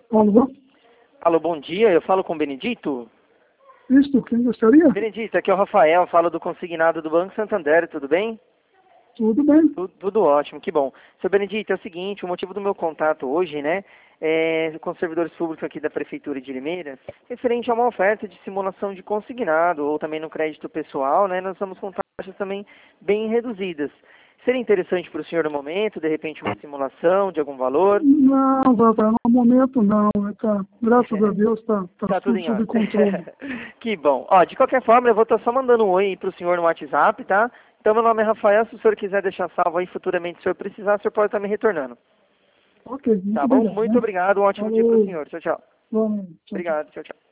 Alô? Alô, bom dia, eu falo com o Benedito? Isto, quem gostaria? Benedito, aqui é o Rafael, falo do consignado do Banco Santander, tudo bem? Tudo bem. Tudo ótimo, que bom. Seu Benedito, é o seguinte, o motivo do meu contato hoje, né, é com os servidores públicos aqui da Prefeitura de Limeira, referente a uma oferta de simulação de consignado, ou também no crédito pessoal, né, nós estamos com taxas também bem reduzidas. Seria interessante para o senhor no momento, de repente, uma simulação de algum valor? Não, Rafael, no momento não. Tá, graças a Deus tá Tá tudo tudo em sob ordem. controle. Que bom. Ó, de qualquer forma, eu vou estar só mandando um oi aí pro senhor no WhatsApp, tá? Então, meu nome é Rafael. Se o senhor quiser deixar salvo aí futuramente, se o senhor precisar, o senhor pode estar me retornando. Ok, muito Tá bom? obrigado, Muito né? obrigado. Um ótimo dia pro Falou, senhor. Tchau, tchau. vamos, tchau, tchau. Obrigado. Tchau, tchau.